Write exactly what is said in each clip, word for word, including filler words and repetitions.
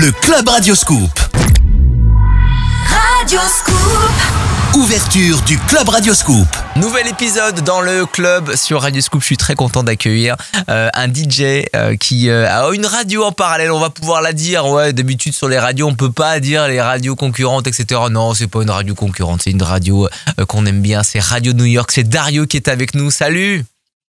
le Club Radioscoop. Radioscoop. Ouverture du Club Radioscoop. Nouvel épisode dans le club sur Radioscoop. Je suis très content d'accueillir euh, un D J euh, qui euh, a une radio en parallèle. On va pouvoir la dire. Ouais, d'habitude sur les radios, on peut pas dire les radios concurrentes, et cetera. Non, c'est pas une radio concurrente, c'est une radio euh, qu'on aime bien. C'est Radio New York. C'est Dario qui est avec nous. Salut.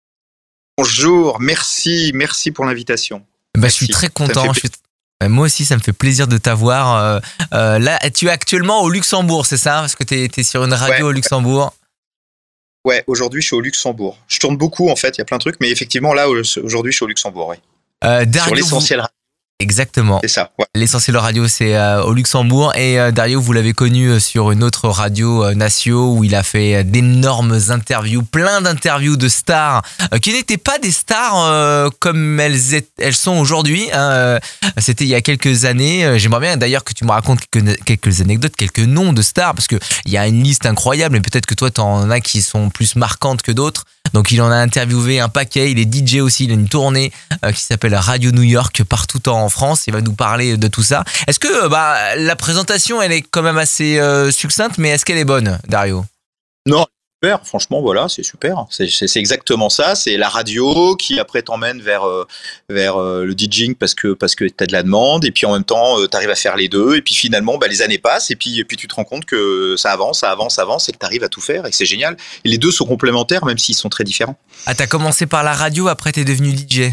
Bonjour, merci, merci pour l'invitation. Bah, Merci. je suis très content. Ça Je suis... Moi aussi, ça me fait plaisir de t'avoir. Euh, euh, là, tu es actuellement au Luxembourg, c'est ça? Parce que tu es sur une radio Ouais, au Luxembourg. Ouais, aujourd'hui je suis au Luxembourg. Je tourne beaucoup en fait, il y a plein de trucs, mais effectivement là aujourd'hui je suis au Luxembourg, oui. Euh, Dario, Sur l'essentiel, vous... Exactement. c'est ça. Ouais. L'essentiel radio, c'est euh, au Luxembourg. Et euh, Dario, vous l'avez connu euh, sur une autre radio, euh, Natio, où il a fait euh, d'énormes interviews, plein d'interviews de stars euh, qui n'étaient pas des stars euh, comme elles, est, elles sont aujourd'hui. Hein. Euh, C'était il y a quelques années. Euh, J'aimerais bien d'ailleurs que tu me racontes quelques, quelques anecdotes, quelques noms de stars, parce qu'il y a une liste incroyable, mais peut-être que toi, tu en as qui sont plus marquantes que d'autres. Donc il en a interviewé un paquet, il est D J aussi, il a une tournée euh, qui s'appelle Radio New York partout en France, il va nous parler de tout ça. Est-ce que bah, la présentation elle est quand même assez euh, succincte, mais est-ce qu'elle est bonne, Dario? Non, super, franchement voilà, c'est super. C'est, c'est, c'est exactement ça, c'est la radio qui après t'emmène vers, euh, vers euh, le DJing parce que, parce que t'as de la demande, et puis en même temps euh, t'arrives à faire les deux, et puis finalement bah, les années passent, et puis, et puis tu te rends compte que ça avance, ça avance, ça avance, et que t'arrives à tout faire, et que c'est génial. Et les deux sont complémentaires même s'ils sont très différents. Ah, t'as commencé par la radio, après t'es devenu D J?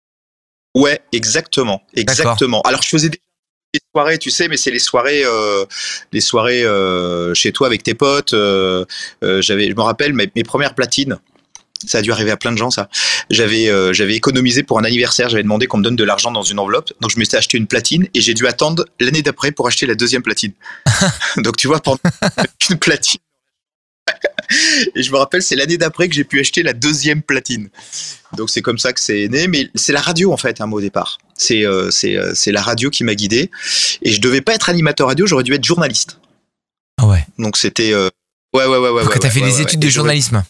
Ouais, exactement, exactement. D'accord. Alors je faisais des les soirées, tu sais, mais c'est les soirées, euh, les soirées euh, chez toi avec tes potes. Euh, euh, j'avais, je me rappelle mes, mes premières platines. Ça a dû arriver à plein de gens, ça. J'avais, euh, j'avais économisé pour un anniversaire. J'avais demandé qu'on me donne de l'argent dans une enveloppe. Donc je m'étais acheté une platine et j'ai dû attendre l'année d'après pour acheter la deuxième platine. Donc tu vois, pendant une platine. Et je me rappelle, c'est l'année d'après que j'ai pu acheter la deuxième platine. Donc c'est comme ça que c'est né, mais c'est la radio en fait, hein, moi, au départ. C'est euh, c'est euh, c'est la radio qui m'a guidé, et je devais pas être animateur radio, j'aurais dû être journaliste. Ah ouais. Donc c'était euh, ouais ouais ouais ouais. Donc ouais, t'as ouais, fait ouais, des ouais, études ouais. de journalisme?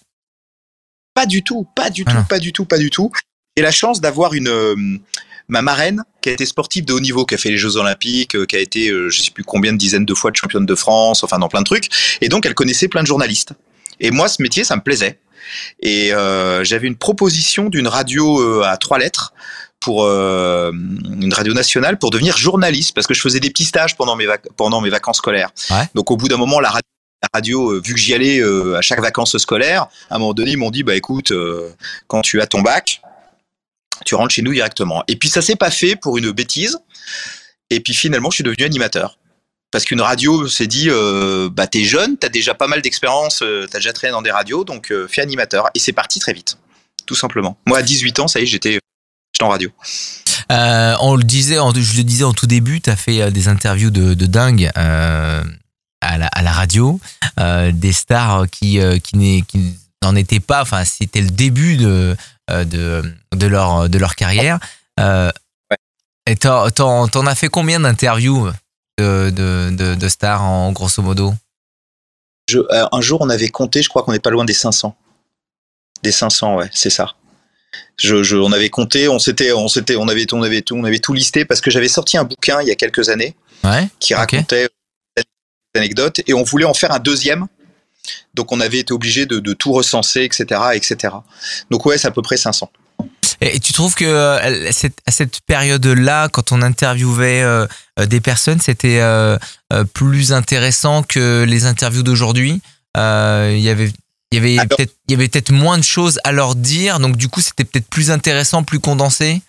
Pas du tout, pas du Ah tout, non. pas du tout, pas du tout. J'ai la chance d'avoir une euh, ma marraine qui a été sportive de haut niveau, qui a fait les Jeux Olympiques, euh, qui a été euh, je sais plus combien de dizaines de fois de championne de France, enfin dans plein de trucs, et donc elle connaissait plein de journalistes. Et moi, ce métier, ça me plaisait. Et euh, j'avais une proposition d'une radio euh, à trois lettres, pour euh, une radio nationale, pour devenir journaliste, parce que je faisais des petits stages pendant mes, vac- pendant mes vacances scolaires. Ouais. Donc au bout d'un moment, la radio, la radio euh, vu que j'y allais euh, à chaque vacances scolaires, à un moment donné, ils m'ont dit, bah écoute, euh, quand tu as ton bac, tu rentres chez nous directement. Et puis ça s'est pas fait pour une bêtise. Et puis finalement, je suis devenu animateur. Parce qu'une radio s'est dit, euh, bah t'es jeune, t'as déjà pas mal d'expérience, euh, t'as déjà traîné dans des radios, donc euh, fais animateur. Et c'est parti très vite, tout simplement. Moi, à dix-huit ans, ça y est, j'étais, j'étais en radio. Euh, on le disait, en- je le disais en tout début, tu as fait euh, des interviews de, de dingue euh, à, la, à la radio, euh, des stars qui, euh, qui, n'est- qui n'en étaient pas, enfin c'était le début de, euh, de, de, leur, de leur carrière. Euh, Ouais. Et t'en, t'en, t'en as fait combien d'interviews de, de, de, de stars en grosso modo? Je, euh, un jour, on avait compté, je crois qu'on n'est pas loin des cinq cents. Des cinq cents, ouais, c'est ça. Je, je, on avait compté, on s'était, on s'était, on avait, on avait tout, on avait tout listé, parce que j'avais sorti un bouquin il y a quelques années Ouais. qui Ok. racontait des anecdotes, et on voulait en faire un deuxième. Donc on avait été obligé de, de tout recenser, et cetera, et cetera. Donc ouais, c'est à peu près cinq cents. Et tu trouves que euh, cette- à cette période-là, quand on interviewait euh, euh, des personnes, c'était euh, euh, plus intéressant que les interviews d'aujourd'hui? Euh, Il y avait, il y avait Alors- peut-être, il y avait peut-être moins de choses à leur dire, donc du coup, c'était peut-être plus intéressant, plus condensé.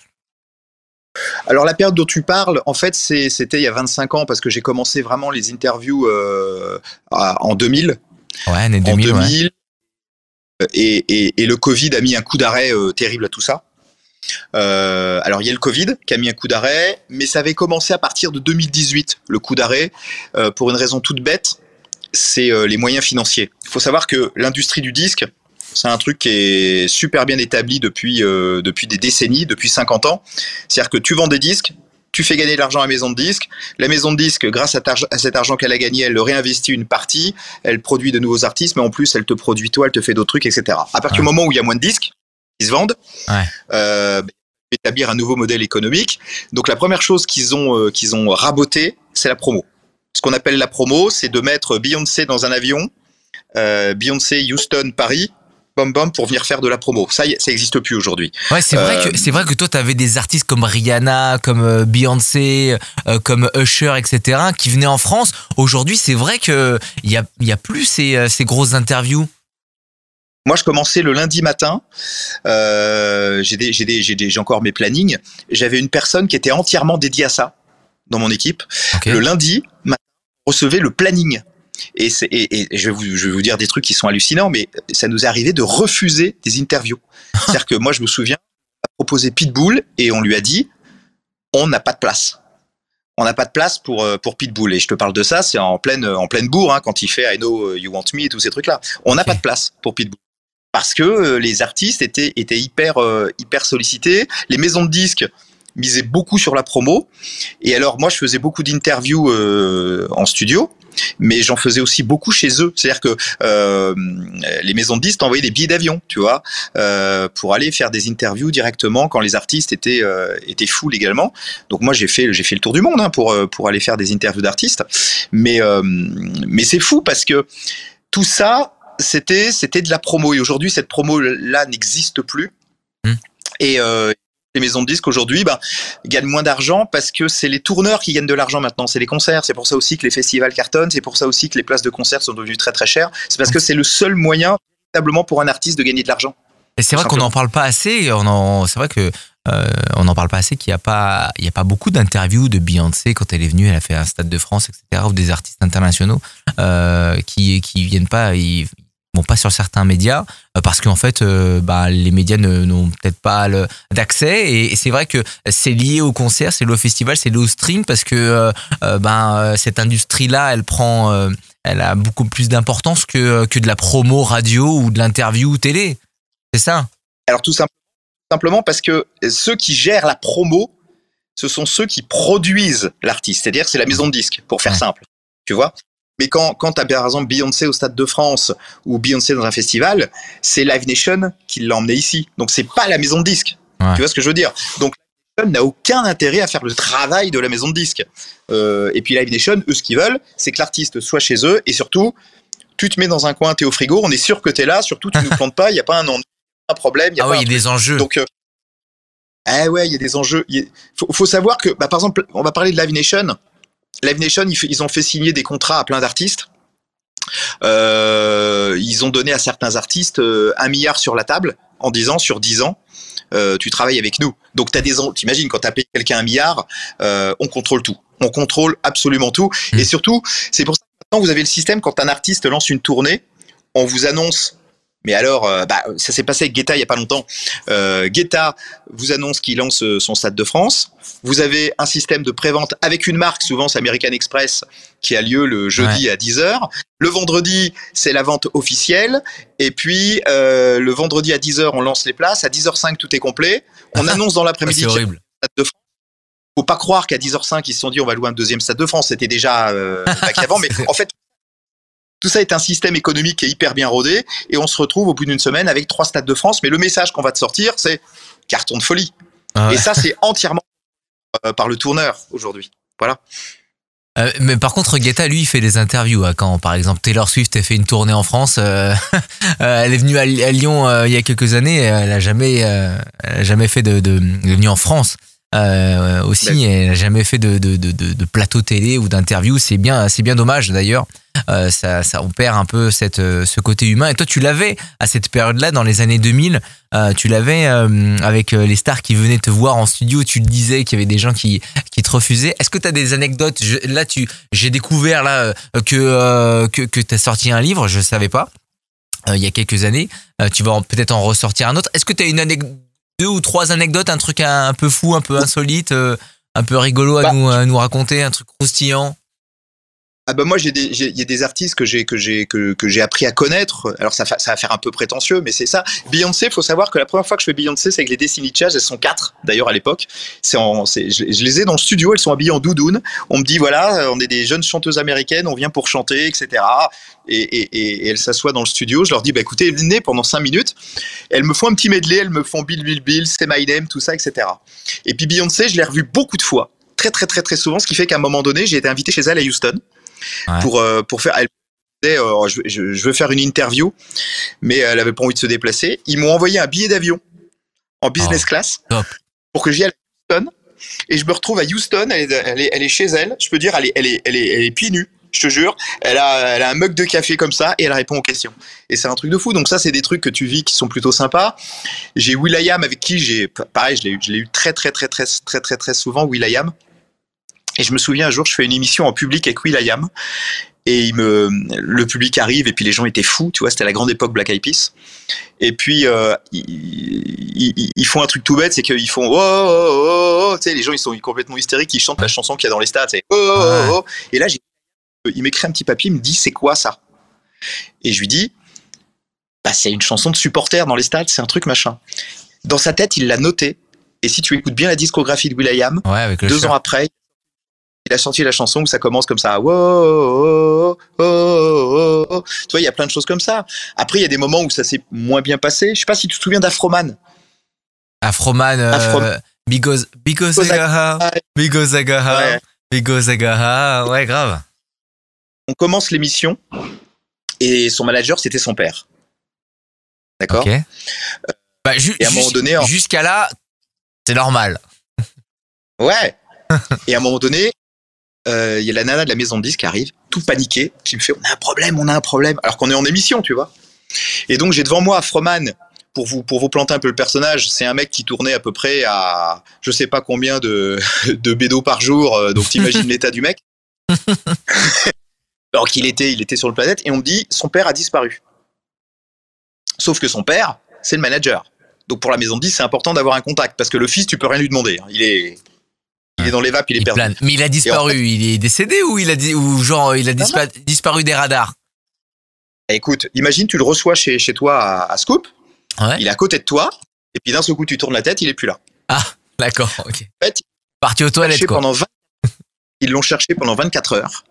Alors la période dont tu parles, en fait, c'est, c'était il y a vingt-cinq ans, parce que j'ai commencé vraiment les interviews euh, à- en deux mille. Ouais, année deux En mille. deux Ouais. mille, et, et, et le Covid a mis un coup d'arrêt euh, terrible à tout ça. Euh, alors il y a le Covid qui a mis un coup d'arrêt, mais ça avait commencé à partir de deux mille dix-huit, le coup d'arrêt, euh, pour une raison toute bête, c'est euh, les moyens financiers. Il faut savoir que l'industrie du disque, c'est un truc qui est super bien établi depuis, euh, depuis des décennies, depuis cinquante ans. C'est-à-dire que tu vends des disques, tu fais gagner de l'argent à la maison de disques. La maison de disques, grâce à, à cet argent qu'elle a gagné, elle le réinvestit une partie, elle produit de nouveaux artistes, mais en plus, elle te produit toi, elle te fait d'autres trucs, et cetera. À partir Ouais. du moment où il y a moins de disques qui se vendent, Ouais. euh, établir un nouveau modèle économique. Donc la première chose qu'ils ont, euh, qu'ils ont raboté, c'est la promo. Ce qu'on appelle la promo, c'est de mettre Beyoncé dans un avion, euh, Beyoncé, Houston, Paris, bam bam, pour venir faire de la promo. Ça, ça n'existe plus aujourd'hui. Ouais, c'est vrai euh, que c'est vrai que toi, t'avais des artistes comme Rihanna, comme euh, Beyoncé, euh, comme Usher, et cetera, qui venaient en France. Aujourd'hui, c'est vrai que il y a, il y a plus ces, ces grosses interviews. Moi, je commençais le lundi matin. Euh, j'ai, des, j'ai, des, j'ai, des, j'ai encore mes plannings. J'avais une personne qui était entièrement dédiée à ça dans mon équipe. Okay. Le lundi matin, on recevait le planning. Et, c'est, et, et je, vais vous, je vais vous dire des trucs qui sont hallucinants, mais ça nous est arrivé de refuser des interviews. C'est-à-dire que moi, je me souviens, on a proposé Pitbull et on lui a dit, on n'a pas de place. On n'a pas de place pour pour Pitbull. Et je te parle de ça, c'est en pleine en pleine bourre, hein, quand il fait I Know You Want Me et tous ces trucs-là. On n'a okay. pas de place pour Pitbull. Parce que euh, les artistes étaient, étaient hyper, euh, hyper sollicités. Les maisons de disques misaient beaucoup sur la promo. Et alors, moi, je faisais beaucoup d'interviews euh, en studio, mais j'en faisais aussi beaucoup chez eux. C'est-à-dire que euh, les maisons de disques t'envoyaient des billets d'avion, tu vois, euh, pour aller faire des interviews directement quand les artistes étaient, euh, étaient full également. Donc moi, j'ai fait, j'ai fait le tour du monde hein, pour, pour aller faire des interviews d'artistes. Mais, euh, mais c'est fou parce que tout ça... C'était, c'était de la promo. Et aujourd'hui, cette promo-là n'existe plus. Mmh. Et euh, les maisons de disques, aujourd'hui, ben, gagnent moins d'argent parce que c'est les tourneurs qui gagnent de l'argent maintenant. C'est les concerts. C'est pour ça aussi que les festivals cartonnent. C'est pour ça aussi que les places de concert sont devenues très, très chères. C'est parce que c'est le seul moyen, véritablement, pour un artiste de gagner de l'argent. Et c'est vrai qu'on n'en parle pas assez. On en, c'est vrai que euh, on n'en parle pas assez qu'il n'y a pas, il y a pas beaucoup d'interviews de Beyoncé quand elle est venue. Elle a fait un Stade de France, et cetera, ou des artistes internationaux euh, qui qui viennent pas. Ils, Bon, pas sur certains médias parce qu'en fait, euh, bah, les médias ne, n'ont peut-être pas le, d'accès et, et c'est vrai que c'est lié au concert, c'est lié au festival, c'est lié au stream parce que euh, ben cette industrie-là, elle prend, euh, elle a beaucoup plus d'importance que que de la promo radio ou de l'interview télé. C'est ça. Alors tout simplement parce que ceux qui gèrent la promo, ce sont ceux qui produisent l'artiste, c'est-à-dire c'est la maison de disques, pour faire ouais. simple. Tu vois. Mais quand, quand tu as par exemple Beyoncé au Stade de France ou Beyoncé dans un festival, c'est Live Nation qui l'a emmené ici. Donc c'est pas la maison de disque. Ouais. Tu vois ce que je veux dire? Donc Live Nation n'a aucun intérêt à faire le travail de la maison de disque. Euh, et puis Live Nation, eux, ce qu'ils veulent, c'est que l'artiste soit chez eux et surtout, tu te mets dans un coin, t'es au frigo, on est sûr que t'es là, surtout tu nous plantes pas, il n'y a pas un, un problème. Y a ah pas oui, il y a des enjeux. Donc, euh, eh ouais, il y a des enjeux. Il faut, faut savoir que, bah, par exemple, on va parler de Live Nation. Live Nation, ils ont fait signer des contrats à plein d'artistes. Euh, ils ont donné à certains artistes euh, un milliard sur la table en disant sur dix ans, euh, tu travailles avec nous. Donc t'as des, t'imagines quand t'as payé quelqu'un un milliard, euh, on contrôle tout, on contrôle absolument tout. Mmh. Et surtout, c'est pour ça que maintenant vous avez le système quand un artiste lance une tournée, on vous annonce. Mais alors, euh, bah, ça s'est passé avec Guetta il y a pas longtemps. Euh, Guetta vous annonce qu'il lance son Stade de France. Vous avez un système de prévente avec une marque, souvent c'est American Express, qui a lieu le jeudi ouais. à dix heures. Le vendredi, c'est la vente officielle. Et puis, euh, le vendredi à dix heures, on lance les places. À dix heures cinq, tout est complet. On annonce dans l'après-midi c'est horrible. Stade de France. Faut pas croire qu'à dix heures cinq, ils se sont dit on va louer un deuxième Stade de France. C'était déjà euh, avant, mais en fait, tout ça est un système économique qui est hyper bien rodé et on se retrouve au bout d'une semaine avec trois Stades de France. Mais le message qu'on va te sortir, c'est carton de folie. Ah ouais. Et ça, c'est entièrement euh, par le tourneur aujourd'hui. Voilà. Euh, mais par contre, Guetta, lui, il fait des interviews. Hein, quand, par exemple, Taylor Swift a fait une tournée en France, euh, elle est venue à, à Lyon euh, il y a quelques années. Elle a jamais, euh, elle a jamais fait de, de, de venue en France. Euh, aussi, ben, elle n'a jamais fait de, de, de, de plateau télé ou d'interview. C'est bien, c'est bien dommage d'ailleurs. Euh, ça, ça, on perd un peu cette, ce côté humain. Et toi, tu l'avais à cette période-là, dans les années deux mille. Euh, tu l'avais euh, avec les stars qui venaient te voir en studio. Tu le disais qu'il y avait des gens qui, qui te refusaient. Est-ce que tu as des anecdotes? Je, Là, tu, j'ai découvert là que euh, que, que tu as sorti un livre. Je savais pas. Euh, il y a quelques années. Euh, tu vas en, peut-être en ressortir un autre. Est-ce que tu as une anecdote? Deux ou trois anecdotes, un truc un, un peu fou, un peu insolite, euh, un peu rigolo à, bah, nous, à nous raconter, un truc croustillant? Ah bah moi j'ai des j'ai il y a des artistes que j'ai que j'ai que que j'ai appris à connaître. Alors ça fa- ça va faire un peu prétentieux, mais c'est ça. Beyoncé, faut savoir que la première fois que je fais Beyoncé, c'est avec les Destiny Child. Elles sont quatre d'ailleurs à l'époque. C'est en c'est je, je les ai dans le studio. Elles sont habillées en doudoune. On me dit voilà, on est des jeunes chanteuses américaines, on vient pour chanter, et cetera. Et, et, et, et elles s'assoient dans le studio. Je leur dis bah écoutez, venez pendant cinq minutes. Elles me font un petit medley. Elles me font Bill Bill Bill, C'est My Name, tout ça, et cetera. Et puis Beyoncé, je l'ai revue beaucoup de fois, très très très très souvent, ce qui fait qu'à un moment donné, j'ai été invité chez elle à Houston. Ouais. Pour, euh, pour faire. Elle disait, euh, je, je, je veux faire une interview, mais elle avait pas envie de se déplacer. Ils m'ont envoyé un billet d'avion en business oh, class top. Pour que j'y aille à Houston. Et je me retrouve à Houston. Elle est, elle est, elle est chez elle. Je peux dire, elle est, elle est, elle est, elle est pieds nus. Je te jure. Elle a, elle a un mug de café comme ça et elle répond aux questions. Et c'est un truc de fou. Donc ça, c'est des trucs que tu vis qui sont plutôt sympas. J'ai will.i.am avec qui j'ai, pareil, je l'ai eu, je l'ai eu très, très, très, très, très, très, très souvent, will.i.am. Et je me souviens un jour, je fais une émission en public avec will.i.am et il me, le public arrive et puis les gens étaient fous, tu vois, c'était la grande époque Black Eyed Peas. Et puis euh, ils, ils, ils font un truc tout bête, c'est qu'ils font oh, oh, oh, oh, tu sais, les gens ils sont complètement hystériques, ils chantent la chanson qu'il y a dans les stades, c'est oh, oh, oh, oh. Et là, j'ai, il m'écrit un petit papier, il me dit c'est quoi ça? Et je lui dis bah c'est une chanson de supporters dans les stades, c'est un truc machin. Dans sa tête, il l'a noté. Et si tu écoutes bien la discographie de will.i.am, ouais, deux choix. Ans après, il a sorti la chanson où ça commence comme ça. Wow, oh, oh, oh, oh. Tu vois, il y a plein de choses comme ça. Après, il y a des moments où ça s'est moins bien passé. Je sais pas si tu te souviens d'Afroman. Afroman, euh, Afroman. Because, because, because I got because I got ouais. because I got ouais, grave. On commence l'émission et son manager, c'était son père. D'accord. Okay. Euh, bah, ju- et à un moment donné, en... jusqu'à là, c'est normal. Ouais. Et à un moment donné, il euh, y a la nana de la maison de disques qui arrive, tout paniquée, qui me fait on a un problème, on a un problème, alors qu'on est en émission, tu vois. Et donc j'ai devant moi Afroman, pour vous pour vous planter un peu le personnage, c'est un mec qui tournait à peu près à je sais pas combien de de bédos par jour, euh, donc t'imagines l'état du mec. Alors qu'il était il était sur le planète et on me dit son père a disparu. Sauf que son père, c'est le manager. Donc pour la maison de disques, c'est important d'avoir un contact parce que le fils, tu peux rien lui demander, il est Il est dans les vapes, il est il perdu. Plane. Mais il a disparu, en fait, il est décédé ou il a di- ou genre il a dispa- disparu des radars. Écoute, imagine tu le reçois chez chez toi à, à Scoop, ouais. Il est à côté de toi et puis d'un seul coup tu tournes la tête, il est plus là. Ah, d'accord, ok. En fait, parti aux toilettes quoi. Pendant vingt Ils l'ont cherché pendant vingt-quatre heures.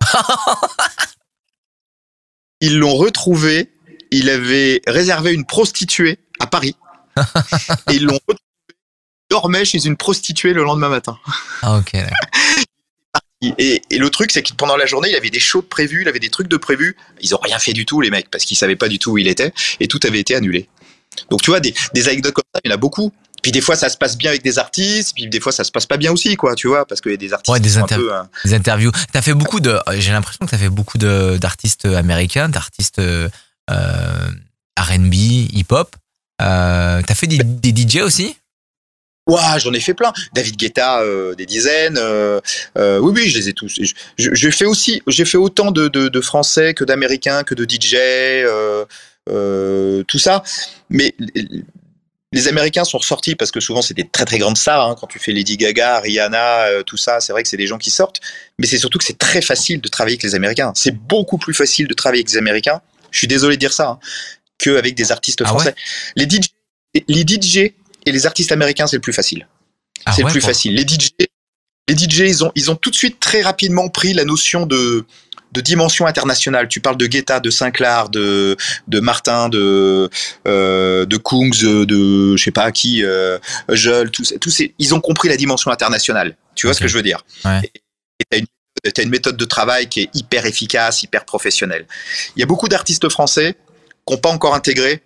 Ils l'ont retrouvé. Il avait réservé une prostituée à Paris et ils l'ont retrouvé. Dormait chez une prostituée le lendemain matin. Ah ok. Et, et le truc, c'est que pendant la journée, il avait des shows de prévus, il avait des trucs de prévus. Ils ont rien fait du tout, les mecs, parce qu'ils savaient pas du tout où il était, et tout avait été annulé. Donc tu vois, des, des anecdotes comme ça, il y en a beaucoup. Puis des fois, ça se passe bien avec des artistes, puis des fois, ça se passe pas bien aussi, quoi, tu vois, parce qu'il y a des artistes ouais, des, qui sont inter- un peu, hein... des interviews. T'as fait beaucoup de, j'ai l'impression que t'as fait beaucoup de d'artistes américains, d'artistes euh, R and B, hip-hop. Euh, t'as fait des, des D J aussi? Ouais, j'en ai fait plein. David Guetta, euh, des dizaines. Euh, euh, oui, oui, je les ai tous. Je, je, j'ai fait aussi, j'ai fait autant de, de, de Français que d'Américains, que de D J, euh, euh, tout ça. Mais les Américains sont ressortis parce que souvent c'est des très très grandes stars. Hein, quand tu fais Lady Gaga, Rihanna, euh, tout ça, c'est vrai que c'est des gens qui sortent. Mais c'est surtout que c'est très facile de travailler avec les Américains. C'est beaucoup plus facile de travailler avec les Américains. Je suis désolé de dire ça, hein, qu'avec des artistes français. Ah ouais. Les D J, les D J et les artistes américains, c'est le plus facile. Ah c'est ouais, le plus pour... facile. Les D J, les D J, ils ont, ils ont tout de suite très rapidement pris la notion de, de dimension internationale. Tu parles de Guetta, de Sinclair, de, de Martin, de, euh, de Kungs, de, je sais pas qui, euh, Jeul, tous, tous ces, ils ont compris la dimension internationale. Tu vois okay. ce que je veux dire? Ouais. Et, et t'as une, t'as une méthode de travail qui est hyper efficace, hyper professionnelle. Il y a beaucoup d'artistes français qui n'ont pas encore intégré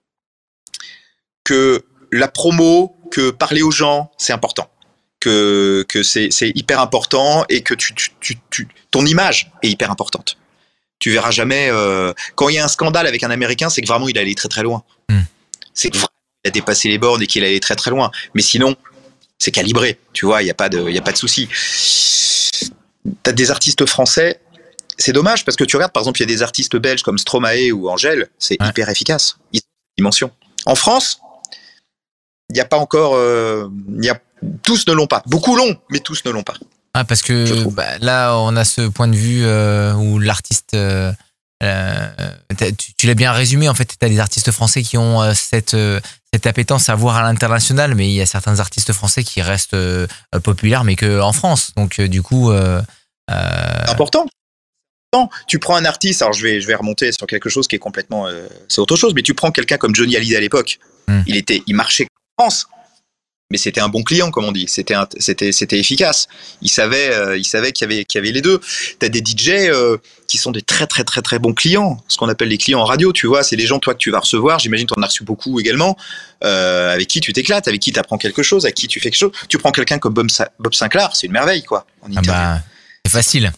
que la promo, que parler aux gens, c'est important, que que c'est c'est hyper important et que tu tu tu, tu ton image est hyper importante. Tu verras jamais euh, quand il y a un scandale avec un Américain, c'est que vraiment il est allé très très loin. Mm. C'est que vraiment il a dépassé les bornes et qu'il est allé très très loin. Mais sinon, c'est calibré. Tu vois, il y a pas de il y a pas de souci. T'as des artistes français. C'est dommage parce que tu regardes par exemple, il y a des artistes belges comme Stromae ou Angèle, c'est ouais. hyper efficace. Ils ont une dimension. En France, il n'y a pas encore, euh, y a, tous ne l'ont pas. Beaucoup l'ont, mais tous ne l'ont pas. Ah, parce que bah, là, on a ce point de vue euh, où l'artiste, euh, euh, tu, tu l'as bien résumé, en fait, tu as des artistes français qui ont euh, cette, euh, cette appétence à voir à l'international, mais il y a certains artistes français qui restent euh, populaires, mais qu'en France. Donc, euh, du coup... Euh, euh... Important. Tu prends un artiste, alors je vais, je vais remonter sur quelque chose qui est complètement... Euh, c'est autre chose, mais tu prends quelqu'un comme Johnny Hallyday à l'époque. Mm. Il, était, il marchait en France. Mais c'était un bon client, comme on dit. C'était, un, c'était, c'était efficace. Il savait, euh, il savait qu'il y avait, qu'il y avait les deux. T'as des D J euh, qui sont des très, très, très, très bons clients. Ce qu'on appelle les clients en radio, tu vois. C'est des gens, toi, que tu vas recevoir. J'imagine que tu en as reçu beaucoup également. Euh, avec qui tu t'éclates, avec qui tu apprends quelque chose, avec qui tu fais quelque chose. Tu prends quelqu'un comme Bob, Sa- Bob Sinclair, c'est une merveille, quoi. En ah bah, c'est facile.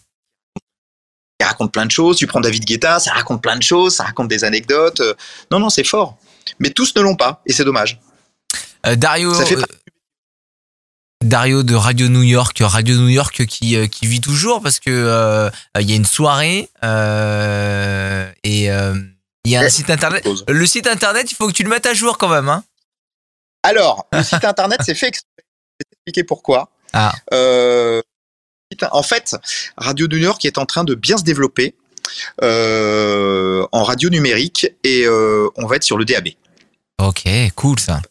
Il raconte plein de choses. Tu prends David Guetta, ça raconte plein de choses. Ça raconte des anecdotes. Non, non, c'est fort. Mais tous ne l'ont pas. Et c'est dommage. Euh, Dario, ça fait euh, Dario de Radio New York, Radio New York qui euh, qui vit toujours parce que euh, il y a une soirée euh, et euh, il y a un site internet. Le site internet, il faut que tu le mettes à jour quand même, hein. Alors, le site internet, c'est fait exprès. Je vais t'expliquer pourquoi. Ah. Euh, en fait, Radio New York est en train de bien se développer euh, en radio numérique et euh, on va être sur le D A B. Ok, cool ça.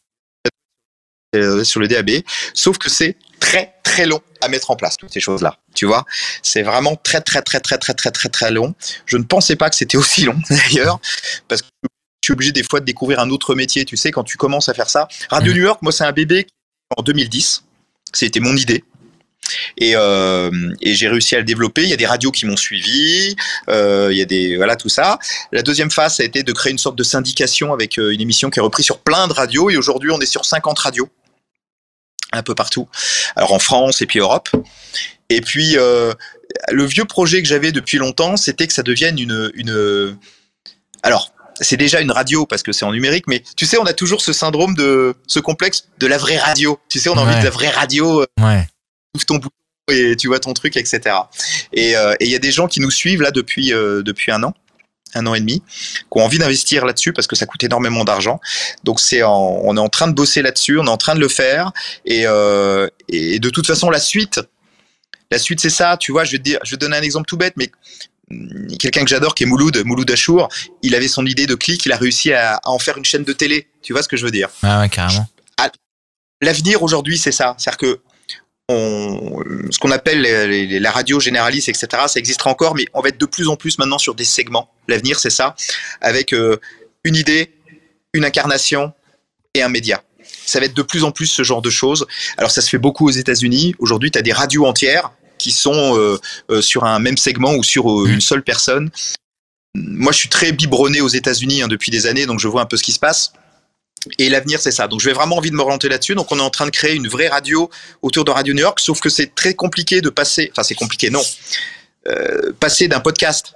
Euh, sur le D A B, sauf que c'est très très long à mettre en place toutes ces choses-là. Tu vois, c'est vraiment très très très très très très très très long. Je ne pensais pas que c'était aussi long d'ailleurs, parce que je suis obligé des fois de découvrir un autre métier. Tu sais, quand tu commences à faire ça, Radio mmh. New York, moi c'est un bébé en deux mille dix. C'était mon idée. Et, euh, et j'ai réussi à le développer. Il y a des radios qui m'ont suivi. Euh, il y a des voilà tout ça. La deuxième phase, ça a été de créer une sorte de syndication avec une émission qui est reprise sur plein de radios. Et aujourd'hui, on est sur cinquante radios, un peu partout. Alors en France et puis Europe. Et puis euh, le vieux projet que j'avais depuis longtemps, c'était que ça devienne une une. Alors. C'est déjà une radio parce que c'est en numérique, mais tu sais, on a toujours ce syndrome de ce complexe de la vraie radio. Tu sais, on a ouais. envie de la vraie radio. Ouais. Ouvre ton bouton et tu vois ton truc, et cetera. Et il euh, y a des gens qui nous suivent là depuis euh, depuis un an, un an et demi, qui ont envie d'investir là-dessus parce que ça coûte énormément d'argent. Donc c'est en, on est en train de bosser là-dessus, on est en train de le faire. Et, euh, et de toute façon, la suite, la suite, c'est ça. Tu vois, je vais te dire, je vais te donner un exemple tout bête, mais quelqu'un que j'adore qui est Mouloud, Mouloud Achour, il avait son idée de clic, il a réussi à, à en faire une chaîne de télé. Tu vois ce que je veux dire? Ah ouais, carrément. L'avenir aujourd'hui, c'est ça. C'est-à-dire que on, ce qu'on appelle les, les, la radio généraliste, et cetera, ça existera encore, mais on va être de plus en plus maintenant sur des segments. L'avenir, c'est ça, avec euh, une idée, une incarnation et un média. Ça va être de plus en plus ce genre de choses. Alors ça se fait beaucoup aux États-Unis. Aujourd'hui, tu as des radios entières qui sont euh, euh, sur un même segment ou sur euh, une seule personne. Moi, je suis très biberonné aux États-Unis hein, depuis des années, donc je vois un peu ce qui se passe. Et l'avenir, c'est ça. Donc, je vais vraiment envie de m'orienter là-dessus. Donc, on est en train de créer une vraie radio autour de Radio New York, sauf que c'est très compliqué de passer... Enfin, c'est compliqué, non. Euh, passer d'un podcast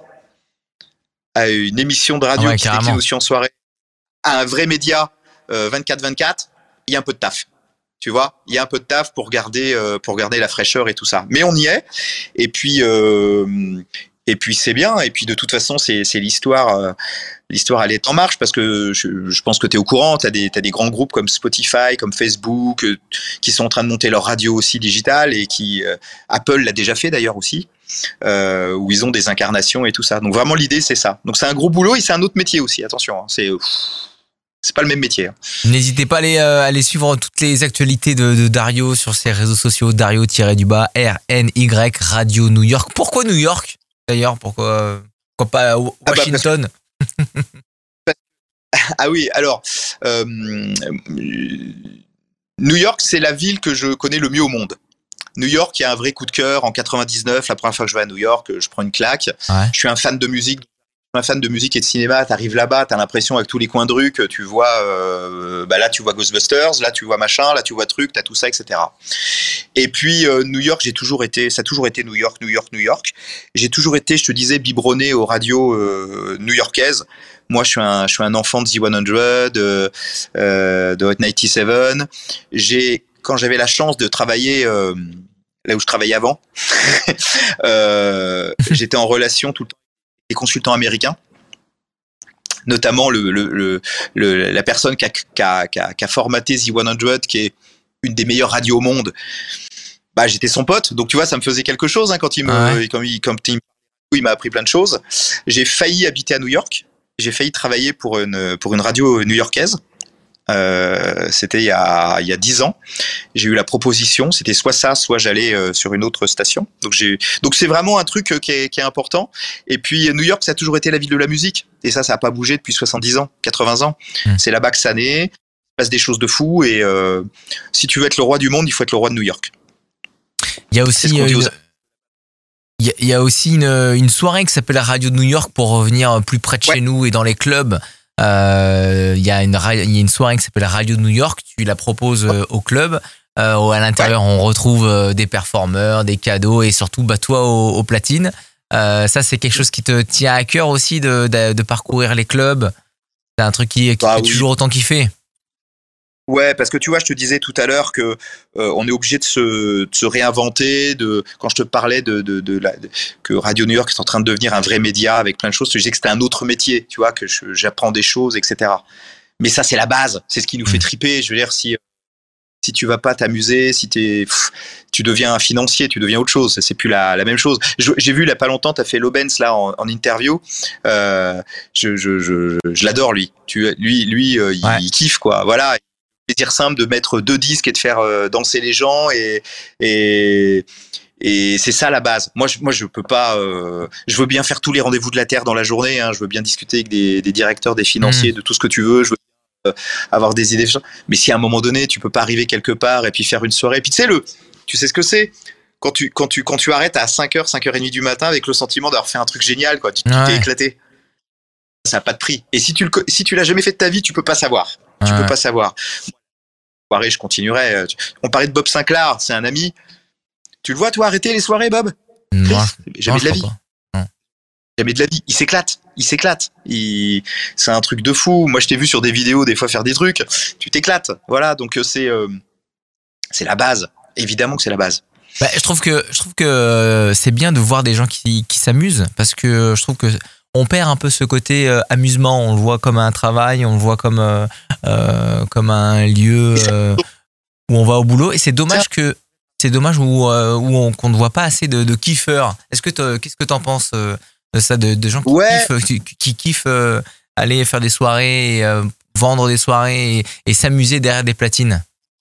à une émission de radio ah ouais, qui décline aussi en soirée à un vrai média euh, vingt-quatre vingt-quatre, il y a un peu de taf. Tu vois, il y a un peu de taf pour garder, euh, pour garder la fraîcheur et tout ça. Mais on y est. Et puis, euh, et puis c'est bien. Et puis de toute façon, c'est, c'est l'histoire. Euh, l'histoire, elle est en marche parce que je, je pense que tu es au courant. Tu as des, t'as des grands groupes comme Spotify, comme Facebook, euh, qui sont en train de monter leur radio aussi digitale et qui euh, Apple l'a déjà fait d'ailleurs aussi, euh, où ils ont des incarnations et tout ça. Donc vraiment, l'idée, c'est ça. Donc c'est un gros boulot et c'est un autre métier aussi. Attention, hein, c'est. Pff, C'est pas le même métier. N'hésitez pas à aller, euh, à aller suivre toutes les actualités de, de Dario sur ses réseaux sociaux. Dario-du-bas, R N Y, Radio New York. Pourquoi New York d'ailleurs? Pourquoi, pourquoi pas Washington? Ah, bah, ah oui, alors, euh, New York, c'est la ville que je connais le mieux au monde. New York, il y a un vrai coup de cœur. En quatre-vingt-dix-neuf, la première fois que je vais à New York, je prends une claque. Ouais. Je suis un fan de musique. Un fan de musique et de cinéma, t'arrives là-bas, t'as l'impression avec tous les coins de rue que tu vois, euh, bah là tu vois Ghostbusters, là tu vois machin, là tu vois truc, t'as tout ça, et cetera. Et puis euh, New York, j'ai toujours été, ça a toujours été New York, New York, New York. J'ai toujours été, je te disais, biberonné aux radios euh, new-yorkaises. Moi, je suis un, je suis un enfant de Z cent, de, euh, de Hot quatre-vingt-dix-sept. J'ai, quand j'avais la chance de travailler euh, là où je travaillais avant, euh, j'étais en relation tout le temps. Des consultants américains, notamment le, le, le, le, la personne qui a, qui, a, qui, a, qui a formaté Z cent, qui est une des meilleures radios au monde. bah j'étais son pote, donc tu vois, ça me faisait quelque chose hein, quand il me, Ouais. quand il, quand il, il m'a appris plein de choses. J'ai failli habiter à New York. J'ai failli travailler pour une pour une radio new-yorkaise. Euh, c'était il y a il y a dix ans. J'ai eu la proposition. C'était soit ça, soit j'allais euh, sur une autre station. Donc j'ai donc c'est vraiment un truc euh, qui est qui est important. Et puis New York, ça a toujours été la ville de la musique. Et ça, ça a pas bougé depuis soixante-dix ans, quatre-vingts ans. Mmh. C'est là-bas que ça naît. Il passe des choses de fou. Et euh, si tu veux être le roi du monde, il faut être le roi de New York. Il y a C'est ce aussi qu'on dit une, aux- il y a- il y a aussi une, une soirée qui s'appelle la Radio de New York pour revenir plus près de Ouais. chez nous et dans les clubs. Euh, Il y a une ra- il y a une soirée qui s'appelle la Radio de New York. Tu la proposes euh, au club. Euh, où à l'intérieur, on retrouve euh, des performeurs, des cadeaux et surtout bah, toi au, au platine. Euh, ça, c'est quelque chose qui te tient à cœur aussi de, de, de parcourir les clubs. C'est un truc qui, qui Bah fait oui. toujours autant kiffer. Ouais, parce que tu vois, je te disais tout à l'heure que euh, on est obligé de se, de se réinventer. De quand je te parlais de, de, de, la, de- que Radio New York est en train de devenir un vrai média avec plein de choses, je te disais que c'était un autre métier, tu vois, que je- j'apprends des choses, et cetera. Mais ça, c'est la base, c'est ce qui nous fait triper. Je veux dire, si si tu vas pas t'amuser, si t'es, pff, tu deviens un financier, tu deviens autre chose. C'est plus la, la même chose. Je- J'ai vu il y a pas longtemps, t'as fait Lobens là en, en interview. Euh, je je, je, je l'adore lui. Tu, lui lui euh, il, Ouais. il kiffe quoi. Voilà. Plaisir simple de mettre deux disques et de faire euh, danser les gens et et et c'est ça la base. Moi je moi je peux pas. Euh, je veux bien faire tous les rendez-vous de la terre dans la journée. Hein, je veux bien discuter avec des, des directeurs, des financiers, de tout ce que tu veux. Je veux euh, avoir des idées. Mais si à un moment donné tu peux pas arriver quelque part et puis faire une soirée, et puis tu sais le, tu sais ce que c'est. Quand tu, quand, tu, quand tu arrêtes à cinq heures, cinq heures trente du matin avec le sentiment d'avoir fait un truc génial, quoi. Tu tu Ouais. t'es éclaté. Ça n'a pas de prix. Et si tu le, co- si tu l'as jamais fait de ta vie, tu peux pas savoir. Tu Ouais. peux pas savoir. Soirée, je continuerai. Euh, tu- On parlait de Bob Sinclair, c'est un ami. Tu le vois, toi, arrêter les soirées, Bob? Moi, Jamais non, de la je vie. crois pas. Jamais de la vie. Il s'éclate. Il s'éclate. Il... C'est un truc de fou. Moi, je t'ai vu sur des vidéos, des fois, faire des trucs. Tu t'éclates. Voilà. Donc, euh, c'est, euh, c'est la base. Évidemment que c'est la base. Bah, je trouve que je trouve que euh, c'est bien de voir des gens qui, qui s'amusent parce que je trouve que on perd un peu ce côté euh, amusement. On le voit comme un travail, on le voit comme euh, euh, comme un lieu euh, où on va au boulot. Et c'est dommage que c'est dommage où euh, où on qu'on ne voit pas assez de, de kiffeurs. Est-ce que t'as- qu'est-ce que t'en penses euh, de ça, de, de gens qui Ouais. kiffent, qui, qui kiffent euh, aller faire des soirées, et, euh, vendre des soirées et, et s'amuser derrière des platines.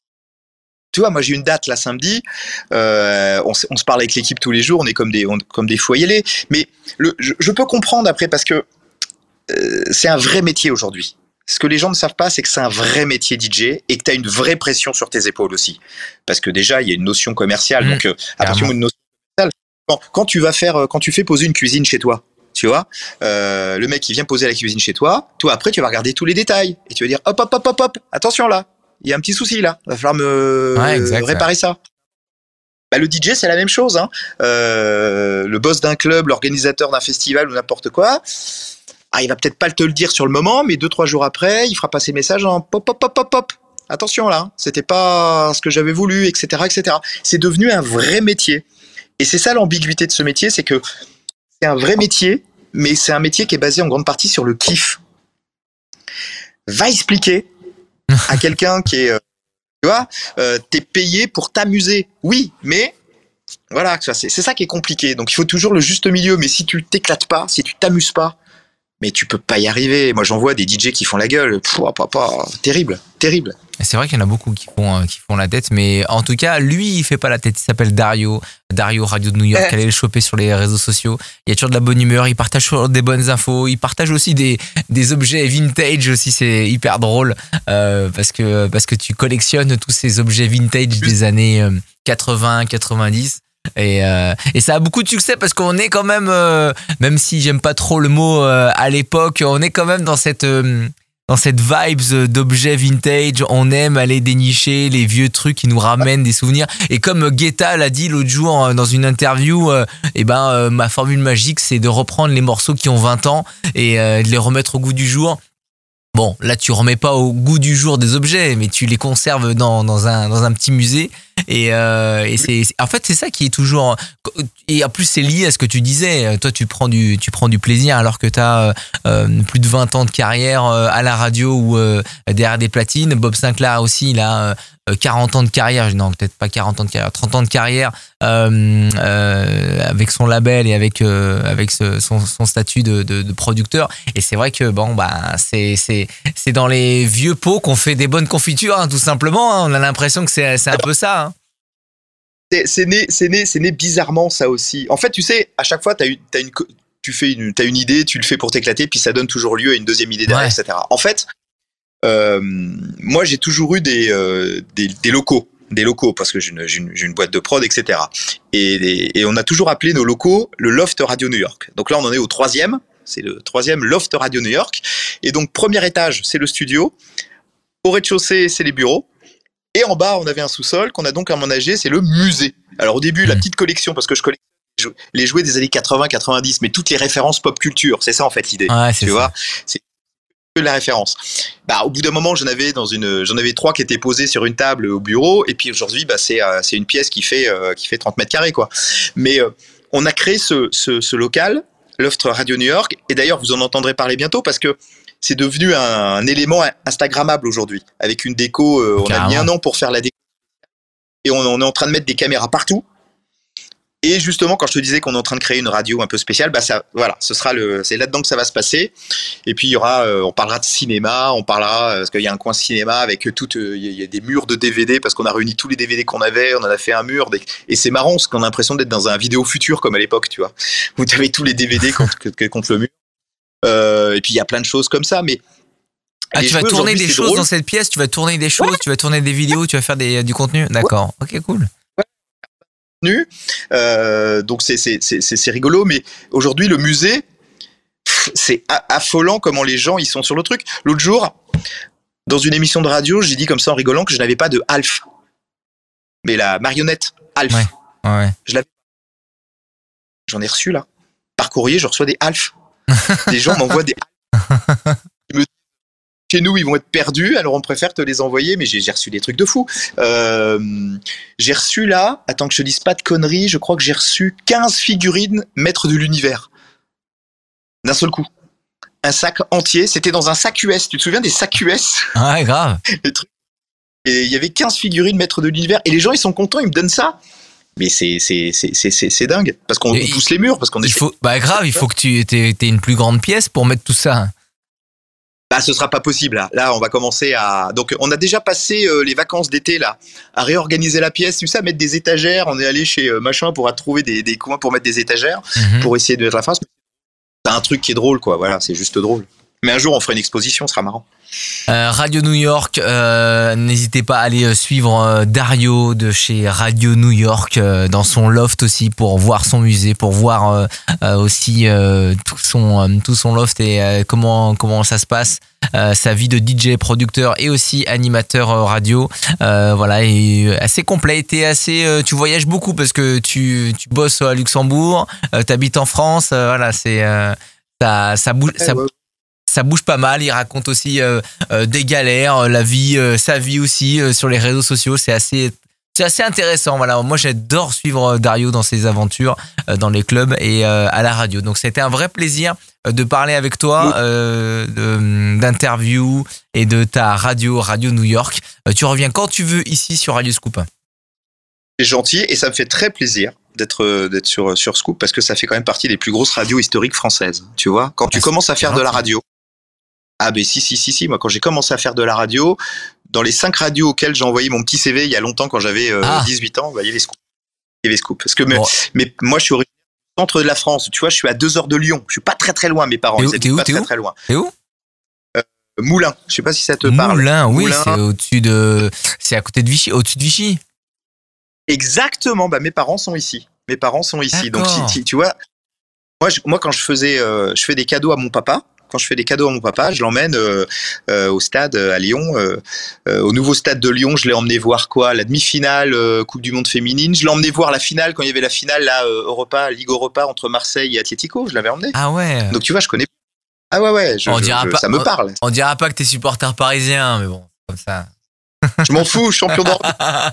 Tu vois, moi j'ai une date là samedi. Euh, on, s- on se parle avec l'équipe tous les jours. On est comme des, on- comme des fous à y aller. Mais le, je, je peux comprendre après parce que euh, c'est un vrai métier aujourd'hui. Ce que les gens ne savent pas, c'est que c'est un vrai métier D J et que tu as une vraie pression sur tes épaules aussi. Parce que déjà, il y a une notion commerciale. Mmh, donc, euh, à partir carrément. d'une notion commerciale, quand, quand tu vas faire, euh, quand tu fais poser une cuisine chez toi, tu vois, euh, le mec qui vient poser la cuisine chez toi, toi après tu vas regarder tous les détails et tu vas dire hop hop hop hop hop, attention là, il y a un petit souci là, va falloir me Ouais, exact, réparer ça. Bah, le D J c'est la même chose, hein. Euh, le boss d'un club, l'organisateur d'un festival ou n'importe quoi. Ah, il va peut-être pas te le dire sur le moment, mais deux trois jours après, il fera passer le message en pop pop pop pop pop. Attention là, c'était pas ce que j'avais voulu, et cetera, et cetera. C'est devenu un vrai métier. Et c'est ça l'ambiguïté de ce métier, c'est que c'est un vrai métier, mais c'est un métier qui est basé en grande partie sur le kiff. Va expliquer à quelqu'un qui est, euh, tu vois, euh, t'es payé pour t'amuser. Oui, mais voilà, c'est c'est ça qui est compliqué. Donc il faut toujours le juste milieu. Mais si tu t'éclates pas, si tu t'amuses pas, mais tu peux pas y arriver. Moi, j'en vois des D J qui font la gueule. Pouah, papa, terrible, terrible. Et c'est vrai qu'il y en a beaucoup qui font, euh, qui font la tête, mais en tout cas, lui, il fait pas la tête. Il s'appelle Dario, Dario Radio de New York. Eh. Allez le choper sur les réseaux sociaux. Il y a toujours de la bonne humeur. Il partage toujours des bonnes infos. Il partage aussi des, des objets vintage aussi. C'est hyper drôle euh, parce que parce que tu collectionnes tous ces objets vintage des années euh, quatre-vingts, quatre-vingt-dix. Et, euh, et ça a beaucoup de succès parce qu'on est quand même, euh, même si j'aime pas trop le mot euh, à l'époque, on est quand même dans cette euh, dans cette vibes d'objets vintage. On aime aller dénicher les vieux trucs qui nous ramènent des souvenirs. Et comme Guetta l'a dit l'autre jour euh, dans une interview, euh, et ben euh, ma formule magique, c'est de reprendre les morceaux qui ont vingt ans et euh, de les remettre au goût du jour. Bon, là, tu remets pas au goût du jour des objets, mais tu les conserves dans, dans, un, dans un petit musée. Et, euh, et c'est, c'est- en fait, c'est ça qui est toujours. Et en plus, c'est lié à ce que tu disais. Toi, tu prends du, tu prends du plaisir alors que tu as euh, plus de vingt ans de carrière euh, à la radio ou euh, derrière des platines. Bob Sinclair aussi, il a quarante ans de carrière, non peut-être pas quarante ans de carrière, trente ans de carrière euh, euh, avec son label et avec euh, avec ce, son, son statut de, de, de producteur. Et c'est vrai que bon bah c'est c'est c'est dans les vieux pots qu'on fait des bonnes confitures, hein, tout simplement. Hein. On a l'impression que c'est c'est un peu ça. Hein. C'est, c'est né, c'est né, c'est né bizarrement ça aussi. En fait, tu sais, à chaque fois, t'as une, t'as une, tu fais une, t'as une idée, tu le fais pour t'éclater, puis ça donne toujours lieu à une deuxième idée derrière, ouais. et cetera. En fait. Euh, moi, j'ai toujours eu des, euh, des, des locaux, des locaux, parce que j'ai une, j'ai une, j'ai une boîte de prod, et cetera. Et, et, et on a toujours appelé nos locaux le Loft Radio New York. Donc là, on en est au troisième. C'est le troisième Loft Radio New York. Et donc, premier étage, c'est le studio. Au rez-de-chaussée, c'est les bureaux. Et en bas, on avait un sous-sol qu'on a donc aménagé, c'est le musée. Alors au début, la petite collection, parce que je collecte les jouets des années quatre-vingts quatre-vingt-dix, mais toutes les références pop culture. C'est ça, en fait, l'idée. Ouais, c'est tu ça. vois, c'est que la référence. Bah, au bout d'un moment, j'en avais dans une, j'en avais trois qui étaient posés sur une table au bureau, et puis aujourd'hui, bah, c'est, euh, c'est une pièce qui fait, euh, qui fait trente mètres carrés, quoi. Mais euh, on a créé ce, ce, ce local, Loft Radio New York, et d'ailleurs, vous en entendrez parler bientôt parce que c'est devenu un, un élément instagrammable aujourd'hui, avec une déco. Euh, on a mis un an pour faire la déco, et on, on est en train de mettre des caméras partout. Et justement, quand je te disais qu'on est en train de créer une radio un peu spéciale, bah ça, voilà, ce sera le, c'est là-dedans que ça va se passer. Et puis il y aura, euh, on parlera de cinéma, on parlera parce qu'il y a un coin cinéma avec tout, euh, il y a des murs de D V D parce qu'on a réuni tous les D V D qu'on avait, on en a fait un mur. Des, et c'est marrant parce qu'on a l'impression d'être dans un vidéo futur comme à l'époque, tu vois, où tu avais tous les D V D contre, contre le mur. Euh, et puis il y a plein de choses comme ça, mais ah, tu vas tourner des choses drôle. Dans cette pièce, tu vas tourner des choses, ouais. tu vas tourner des vidéos, tu vas faire des, du contenu. D'accord, ouais. Ok, cool. Euh, donc c'est, c'est, c'est, c'est rigolo, mais aujourd'hui le musée, pff, c'est affolant comment les gens ils sont sur le truc. L'autre jour, dans une émission de radio, j'ai dit comme ça en rigolant que je n'avais pas de Alf, mais la marionnette Alf. Ouais, ouais. Je l'avais. J'en ai reçu là. Par courrier, je reçois des Alf. Les gens m'envoient des Alf. Je me Chez nous, ils vont être perdus, alors on préfère te les envoyer, mais j'ai, j'ai reçu des trucs de fou. Euh, j'ai reçu là, attends que je dise pas de conneries, je crois que j'ai reçu quinze figurines maîtres de l'univers. D'un seul coup. Un sac entier, c'était dans un sac U S. Tu te souviens des sacs U S ? Ouais, grave. Les trucs. Et il y avait quinze figurines maîtres de l'univers, et les gens, ils sont contents, ils me donnent ça. Mais c'est, c'est, c'est, c'est, c'est, c'est dingue, parce qu'on et pousse les murs, parce qu'on il est... faut, bah grave, il faut que tu aies une plus grande pièce pour mettre tout ça. Bah, ce sera pas possible là. Là, on va commencer à. Donc, on a déjà passé euh, les vacances d'été là, à réorganiser la pièce, tu sais, à mettre des étagères. On est allé chez euh, machin pour trouver des, des coins pour mettre des étagères, mm-hmm. pour essayer de mettre la face. C'est un truc qui est drôle, quoi. Voilà, c'est juste drôle. Mais un jour, on fera une exposition, ce sera marrant. Euh, Radio New York, euh, n'hésitez pas à aller suivre euh, Dario de chez Radio New York euh, dans son loft aussi pour voir son musée, pour voir euh, euh, aussi euh, tout son euh, tout son loft et euh, comment comment ça se passe, euh, sa vie de D J, producteur et aussi animateur euh, radio. Euh, voilà, et assez complet. T'es assez, euh, tu voyages beaucoup parce que tu tu bosses à Luxembourg, euh, t'habites en France. Euh, voilà, c'est euh, ça ça bouge. Ça, Ça bouge pas mal. Il raconte aussi euh, euh, des galères, la vie, euh, sa vie aussi euh, sur les réseaux sociaux. C'est assez, c'est assez intéressant. Voilà, moi j'adore suivre Dario dans ses aventures euh, dans les clubs et euh, à la radio. Donc c'était un vrai plaisir de parler avec toi, euh, de, d'interview et de ta radio, Radio New York. Euh, tu reviens quand tu veux ici sur Radio Scoop. C'est gentil et ça me fait très plaisir d'être d'être sur sur Scoop parce que ça fait quand même partie des plus grosses radios historiques françaises. Tu vois, quand tu ah, commences à faire de la radio. Ah ben si, si, si, si, moi quand j'ai commencé à faire de la radio, dans les cinq radios auxquelles j'ai envoyé mon petit C V il y a longtemps quand j'avais euh, ah. dix-huit ans, bah, il y avait Scoop. Il y avait Scoop. Parce que bon. mais, mais moi je suis originaire du centre de la France, tu vois, je suis à deux heures de Lyon, je suis pas très très loin, mes parents, t'es ils où, habitent t'es où, pas t'es très où très loin. T'es où euh, Moulins, je sais pas si ça te Moulins, parle. Moulins, oui, Moulins. C'est au-dessus de, c'est à côté de Vichy, au-dessus de Vichy. Exactement, bah mes parents sont ici. Mes parents sont ici, D'accord. donc si, si, tu vois, moi, je, moi quand je faisais, euh, je fais des cadeaux à mon papa. Quand je fais des cadeaux à mon papa, je l'emmène euh, euh, au stade à Lyon, euh, euh, au nouveau stade de Lyon. Je l'ai emmené voir quoi, la demi-finale euh, Coupe du Monde féminine. Je l'ai emmené voir la finale quand il y avait la finale là, euh, Europa, Ligue Europa entre Marseille et Atlético. Je l'avais emmené. Ah ouais. Donc tu vois, je connais. Ah ouais ouais, je, on je, dira je, pas, ça me parle. On, on dira pas que t'es supporter parisien, mais bon, comme ça. Je m'en fous, champion d'Europe.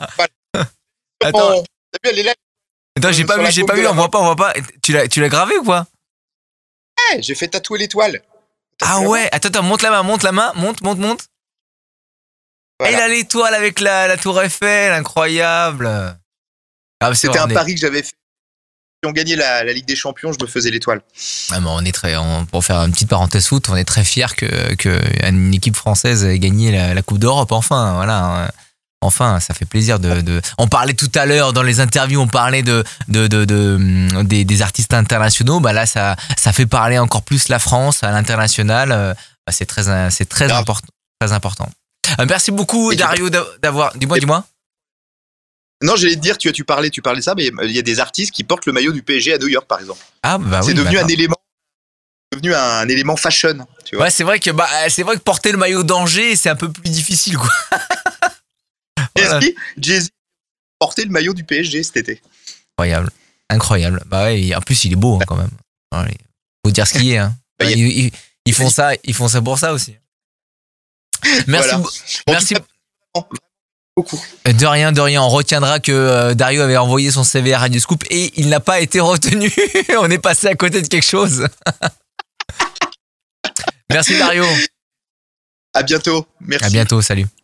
Attends, t'as vu, elle est là. Attends, j'ai pas vu, j'ai pas vu, on voit pas, on voit pas. Tu l'as, tu l'as gravé ou quoi? Ouais, j'ai fait tatouer l'étoile. Ah ouais, attends, attends, monte la main, monte la main, monte, monte, monte. Voilà. Et il a l'étoile avec la, la tour Eiffel, incroyable. Ah, c'est C'était vrai, un on est- pari que j'avais fait. Si on gagnait la, la Ligue des Champions, je me faisais l'étoile. Ah, mais on est très, on- pour faire une petite parenthèse foot, on est très fiers que, que une équipe française ait gagné la, la Coupe d'Europe. Enfin, voilà. Enfin, ça fait plaisir de, de. On parlait tout à l'heure dans les interviews, on parlait de, de, de, de- des, des artistes internationaux. Bah là, ça, ça fait parler encore plus la France à l'international. Euh, bah, c'est très, c'est très Grave. important, très important. Euh, merci beaucoup, Et tu- Dario, d'a- d'avoir. Dis-moi, Et- dis-moi. Non, j'allais te dire, tu, tu parlais, tu parlais de ça, mais il y a des artistes qui portent le maillot du P S G à New York, par exemple. Ah bah c'est oui. devenu bah, un élément, devenu un élément fashion. Tu vois. Ouais, c'est vrai que bah, c'est vrai que porter le maillot d'Angers, c'est un peu plus difficile, quoi. Voilà. Jay-Z, Jay-Z portait le maillot du P S G cet été. Incroyable, incroyable. Bah ouais, et en plus il est beau hein, quand même. Ouais, faut dire ce qu'il est. Hein. Bah, Ils, ils- ils font ça, ils font ça pour ça aussi. Merci, Voilà. be- En merci. tout cas, vraiment, beaucoup. De rien, de rien. On retiendra que euh, Dario avait envoyé son C V à Radio Scoop et il n'a pas été retenu. On est passé à côté de quelque chose. Merci Dario. À bientôt. Merci. À bientôt. Salut.